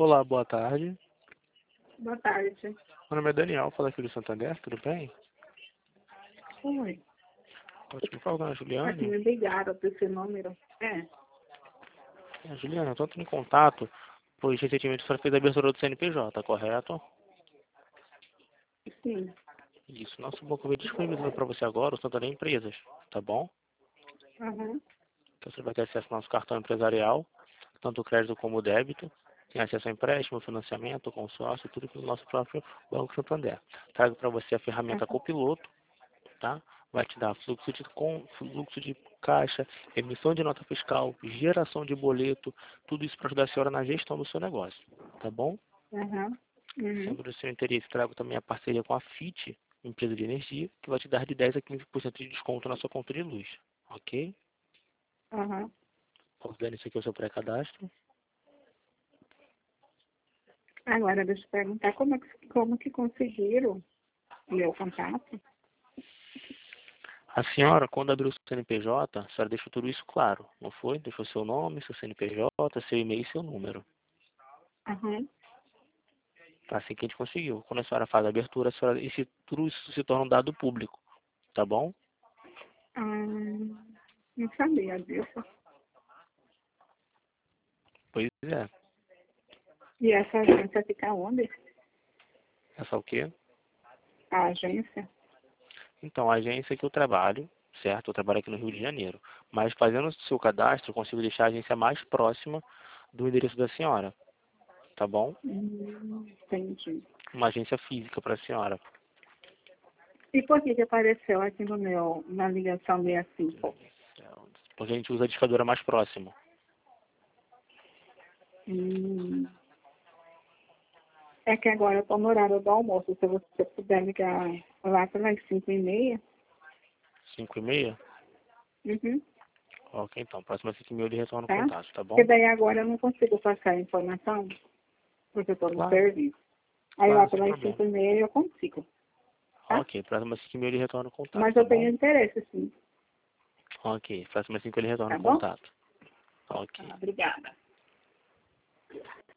Olá, boa tarde. Boa tarde. Meu nome é Daniel, falo aqui do Santander, tudo bem? Oi. Pode me falar, dona Aqui Juliane? me ligaram para esse número. Juliana, eu estou entrando em contato, pois recentemente a senhora fez a abertura do CNPJ, correto? Sim. Isso, nosso banco vai disponibilizar para você agora o Santander Empresas, tá bom? Uhum. Então você vai ter acesso ao nosso cartão empresarial, tanto o crédito como o débito. Tem acesso a empréstimo, financiamento, consórcio, tudo pelo nosso próprio Banco Santander. Trago para você a ferramenta Uhum. Copiloto, tá? Vai te dar fluxo de caixa, emissão de nota fiscal, geração de boleto, tudo isso para ajudar a senhora na gestão do seu negócio, tá bom? Uhum. Uhum. Sendo do seu interesse, trago também a parceria com a FIT, empresa de energia, que vai te dar de 10 a 15% de desconto na sua conta de luz, ok? Uhum. Considerando isso aqui o seu pré-cadastro. Agora, deixa eu perguntar como que conseguiram o meu contato? A senhora, quando abriu o CNPJ, a senhora deixou tudo isso claro, não foi? Deixou seu nome, seu CNPJ, seu e-mail e seu número. Uhum. Assim que a gente conseguiu. Quando a senhora faz a abertura, a senhora, tudo isso se torna um dado público, tá bom? Não sabia disso. Pois é. E essa agência fica onde? Essa é o quê? A agência? Então, a agência que eu trabalho, certo? Eu trabalho aqui no Rio de Janeiro. Mas fazendo o seu cadastro, eu consigo deixar a agência mais próxima do endereço da senhora, tá bom? Entendi. Uma agência física para a senhora. E por que apareceu aqui no na ligação 65? Porque a gente usa a discadora mais próxima. Hum. É que agora eu estou no horário do almoço. Se você puder ligar lá pelas 5h30. 5h30? Uhum. Ok, então. Próxima 5h30 ele retorna o Tá? contato, tá Porque bom? daí agora eu não consigo passar a informação, porque eu estou no Claro, serviço. Aí lá claro, sem pelas problema. 5h30 eu consigo, tá? Ok, próxima 5h30 ele retorna o contato, Mas tá eu tenho bom? interesse, sim. Ok, próxima 5 ele retorna Tá o bom? contato. Ok. Tá, obrigada.